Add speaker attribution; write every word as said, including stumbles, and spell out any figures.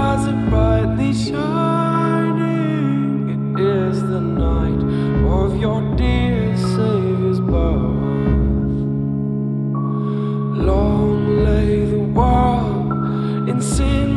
Speaker 1: stars are brightly shining. It is the night of your dear Savior's birth. Long lay the world in sin